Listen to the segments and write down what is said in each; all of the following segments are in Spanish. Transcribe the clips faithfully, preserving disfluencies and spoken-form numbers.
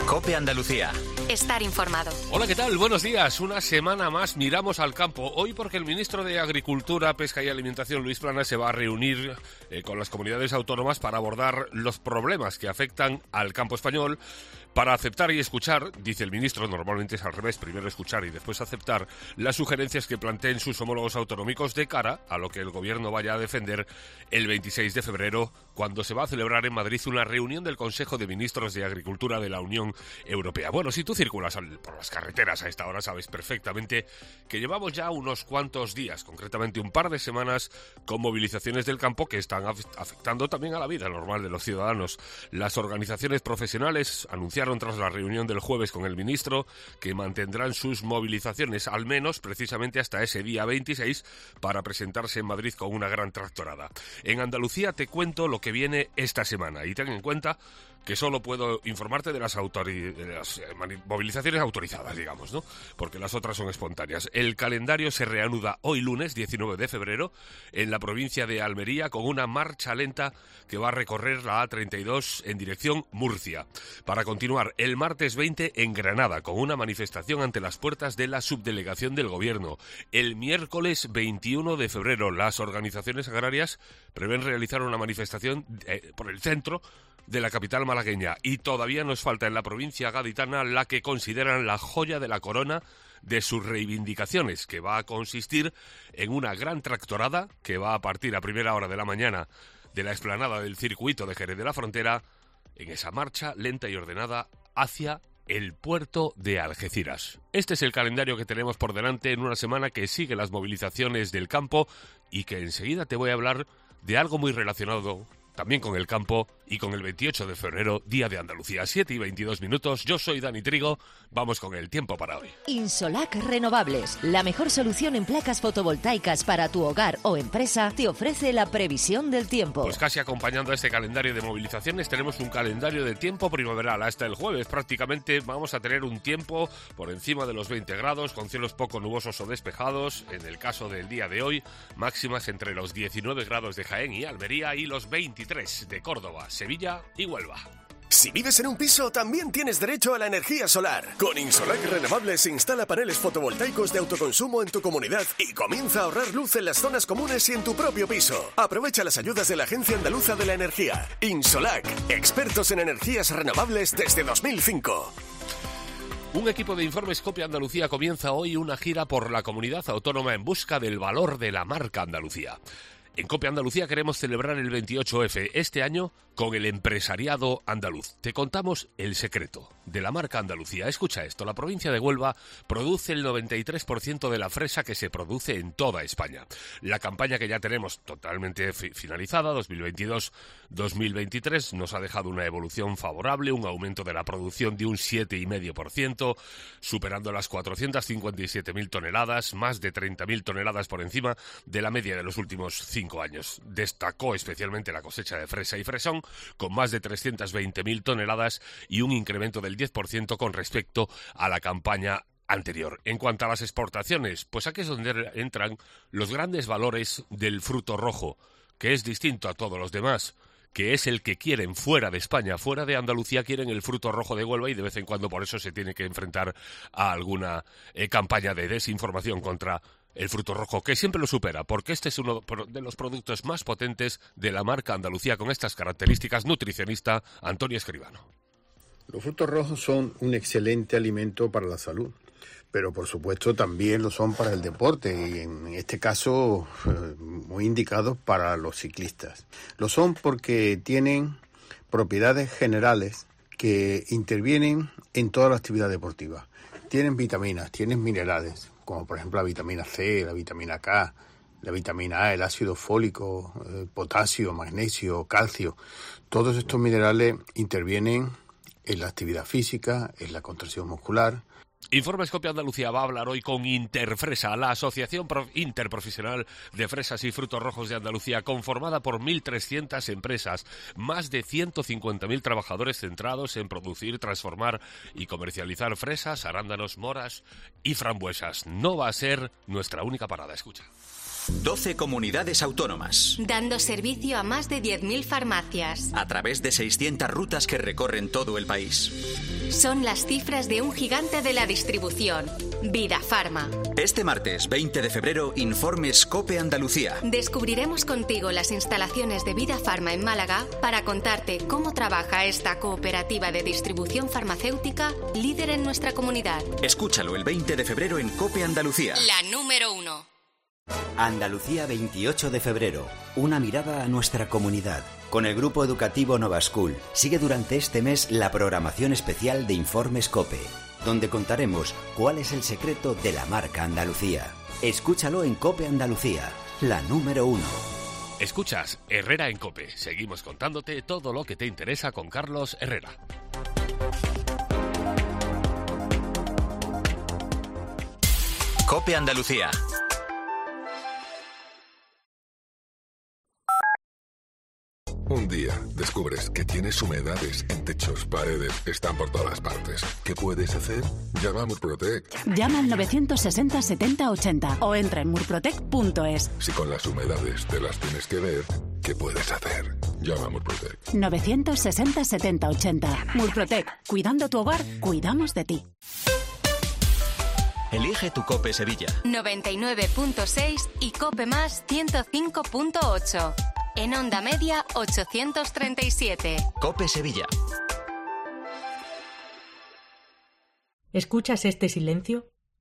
COPE Andalucía. Estar informado. Hola, ¿qué tal? Buenos días. Una semana más miramos al campo. Hoy porque el ministro de Agricultura, Pesca y Alimentación, Luis Planas, se va a reunir eh, con las comunidades autónomas para abordar los problemas que afectan al campo español, para aceptar y escuchar, dice el ministro, normalmente es al revés, primero escuchar y después aceptar las sugerencias que planteen sus homólogos autonómicos de cara a lo que el gobierno vaya a defender el veintiséis de febrero, cuando se va a celebrar en Madrid una reunión del Consejo de Ministros de Agricultura de la Unión Europea. Bueno, si tú circulas por las carreteras a esta hora, sabes perfectamente que llevamos ya unos cuantos días, concretamente un par de semanas, con movilizaciones del campo que están afectando también a la vida normal de los ciudadanos. Las organizaciones profesionales anunciaron tras la reunión del jueves con el ministro que mantendrán sus movilizaciones al menos precisamente hasta ese día veintiséis para presentarse en Madrid con una gran tractorada. En Andalucía te cuento lo que viene esta semana y ten en cuenta que solo puedo informarte de las, autori- de las eh, movilizaciones autorizadas, digamos, ¿no? Porque las otras son espontáneas. El calendario se reanuda hoy lunes, diecinueve de febrero, en la provincia de Almería, con una marcha lenta que va a recorrer la A treinta y dos en dirección Murcia. Para continuar, el martes veinte en Granada, con una manifestación ante las puertas de la subdelegación del Gobierno. El miércoles veintiuno de febrero, las organizaciones agrarias prevén realizar una manifestación eh, por el centro de la capital malagueña, y todavía nos falta en la provincia gaditana la que consideran la joya de la corona de sus reivindicaciones, que va a consistir en una gran tractorada que va a partir a primera hora de la mañana de la explanada del circuito de Jerez de la Frontera, en esa marcha lenta y ordenada hacia el puerto de Algeciras. Este es el calendario que tenemos por delante en una semana que sigue las movilizaciones del campo y que enseguida te voy a hablar de algo muy relacionado también con el campo y con el veintiocho de febrero, Día de Andalucía. siete y veintidós minutos, yo soy Dani Trigo, vamos con el tiempo para hoy. Insolac Renovables, la mejor solución en placas fotovoltaicas para tu hogar o empresa, te ofrece la previsión del tiempo. Pues casi acompañando a este calendario de movilizaciones, tenemos un calendario de tiempo primaveral. Hasta el jueves prácticamente vamos a tener un tiempo por encima de los veinte grados, con cielos poco nubosos o despejados. En el caso del día de hoy, máximas entre los diecinueve grados de Jaén y Almería y los veintitrés de Córdoba, Sevilla y Huelva. Si vives en un piso, también tienes derecho a la energía solar. Con Insolac Renovables instala paneles fotovoltaicos de autoconsumo en tu comunidad y comienza a ahorrar luz en las zonas comunes y en tu propio piso. Aprovecha las ayudas de la Agencia Andaluza de la Energía. Insolac, expertos en energías renovables desde dos mil cinco. Un equipo de Informes COPE Andalucía comienza hoy una gira por la comunidad autónoma en busca del valor de la marca Andalucía. En COPE Andalucía queremos celebrar el veintiocho efe este año con el empresariado andaluz. Te contamos el secreto de la marca Andalucía. Escucha esto, la provincia de Huelva produce el noventa y tres por ciento de la fresa que se produce en toda España. La campaña que ya tenemos totalmente fi- finalizada, dos mil veintidós dos mil veintitrés, nos ha dejado una evolución favorable, un aumento de la producción de un siete coma cinco por ciento, superando las cuatrocientas cincuenta y siete mil toneladas, más de treinta mil toneladas por encima de la media de los últimos cinco años. Destacó especialmente la cosecha de fresa y fresón, con más de trescientas veinte mil toneladas y un incremento del diez por ciento con respecto a la campaña anterior. En cuanto a las exportaciones, pues aquí es donde entran los grandes valores del fruto rojo, que es distinto a todos los demás, que es el que quieren fuera de España, fuera de Andalucía quieren el fruto rojo de Huelva, y de vez en cuando por eso se tiene que enfrentar a alguna eh, campaña de desinformación contra el fruto rojo, que siempre lo supera, porque este es uno de los productos más potentes de la marca Andalucía con estas características. Nutricionista Antonio Escribano. Los frutos rojos son un excelente alimento para la salud, pero por supuesto también lo son para el deporte y en este caso eh, muy indicados para los ciclistas. Lo son porque tienen propiedades generales que intervienen en toda la actividad deportiva. Tienen vitaminas, tienen minerales, como por ejemplo la vitamina C, la vitamina K, la vitamina A, el ácido fólico, el potasio, magnesio, calcio. Todos estos minerales intervienen en la actividad física, en la contracción muscular. Informes COPE Andalucía va a hablar hoy con Interfresa, la Asociación Interprofesional de Fresas y Frutos Rojos de Andalucía, conformada por mil trescientas empresas, más de ciento cincuenta mil trabajadores centrados en producir, transformar y comercializar fresas, arándanos, moras y frambuesas. No va a ser nuestra única parada, escucha. doce comunidades autónomas. Dando servicio a más de diez mil farmacias. A través de seiscientas rutas que recorren todo el país. Son las cifras de un gigante de la distribución, Vida Farma. Este martes veinte de febrero, Informes COPE Andalucía. Descubriremos contigo las instalaciones de Vida Farma en Málaga para contarte cómo trabaja esta cooperativa de distribución farmacéutica líder en nuestra comunidad. Escúchalo el veinte de febrero en COPE Andalucía. La número uno. Andalucía veintiocho de febrero. Una mirada a nuestra comunidad. Con el grupo educativo Nova School sigue durante este mes la programación especial de Informes COPE, donde contaremos cuál es el secreto de la marca Andalucía. Escúchalo en COPE Andalucía, la número uno. Escuchas Herrera en COPE. Seguimos contándote todo lo que te interesa con Carlos Herrera. COPE Andalucía. Un día descubres que tienes humedades en techos, paredes, están por todas partes. ¿Qué puedes hacer? Llama a Murprotec. Llama al novecientos sesenta setenta ochenta o entra en murprotec punto es. Si con las humedades te las tienes que ver, ¿qué puedes hacer? Llama a Murprotec. novecientos sesenta setenta ochenta. Murprotec. Cuidando tu hogar, cuidamos de ti. Elige tu COPE Sevilla. noventa y nueve punto seis y COPE Más ciento cinco punto ocho. En onda media ochocientos treinta y siete. COPE Sevilla. ¿Escuchas este silencio?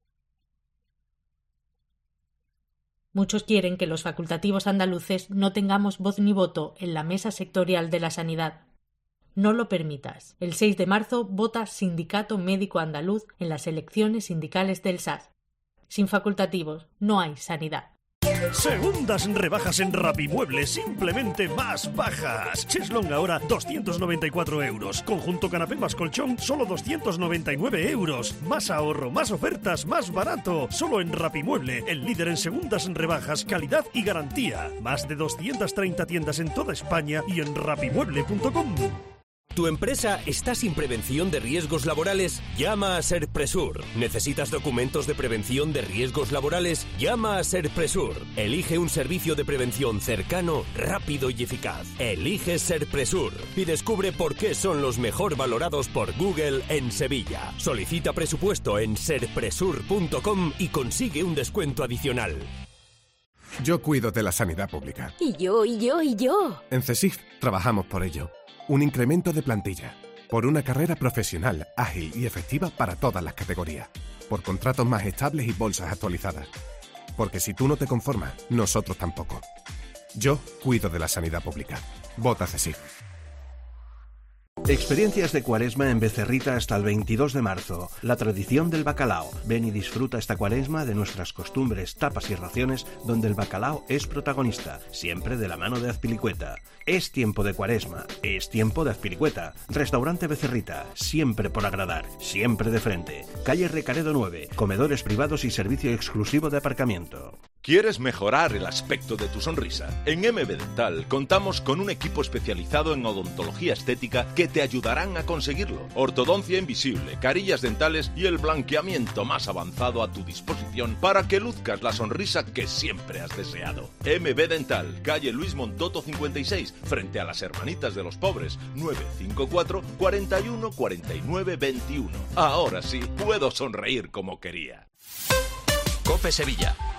Muchos quieren que los facultativos andaluces no tengamos voz ni voto en la mesa sectorial de la sanidad. No lo permitas. El seis de marzo vota Sindicato Médico Andaluz en las elecciones sindicales del S A S. Sin facultativos no hay sanidad. Segundas rebajas en Rapimueble, simplemente más bajas. Cheslong ahora doscientos noventa y cuatro euros. Conjunto canapé más colchón, solo doscientos noventa y nueve euros. Más ahorro, más ofertas, más barato. Solo en Rapimueble, el líder en segundas rebajas, calidad y garantía. Más de doscientas treinta tiendas en toda España y en rapimueble punto com. ¿Tu empresa está sin prevención de riesgos laborales? Llama a Serpresur. ¿Necesitas documentos de prevención de riesgos laborales? Llama a Serpresur. Elige un servicio de prevención cercano, rápido y eficaz. Elige Serpresur y descubre por qué son los mejor valorados por Google en Sevilla. Solicita presupuesto en serpresur punto com y consigue un descuento adicional. Yo cuido de la sanidad pública. Y yo, y yo, y yo. En CESIF trabajamos por ello. Un incremento de plantilla, por una carrera profesional, ágil y efectiva para todas las categorías, por contratos más estables y bolsas actualizadas. Porque si tú no te conformas, nosotros tampoco. Yo cuido de la sanidad pública. Vota CESIF. Experiencias de Cuaresma en Becerrita hasta el veintidós de marzo. La tradición del bacalao. Ven y disfruta esta Cuaresma de nuestras costumbres, tapas y raciones donde el bacalao es protagonista, siempre de la mano de Azpilicueta. Es tiempo de Cuaresma, es tiempo de Azpilicueta. Restaurante Becerrita, siempre por agradar, siempre de frente. Calle Recaredo nueve, comedores privados y servicio exclusivo de aparcamiento. ¿Quieres mejorar el aspecto de tu sonrisa? En M B Dental contamos con un equipo especializado en odontología estética que te ayudarán a conseguirlo. Ortodoncia invisible, carillas dentales y el blanqueamiento más avanzado a tu disposición para que luzcas la sonrisa que siempre has deseado. M B Dental, calle Luis Montoto cincuenta y seis, frente a las Hermanitas de los Pobres, nueve cinco cuatro, cuarenta y uno, cuarenta y nueve, veintiuno. Ahora sí, puedo sonreír como quería. COPE Sevilla.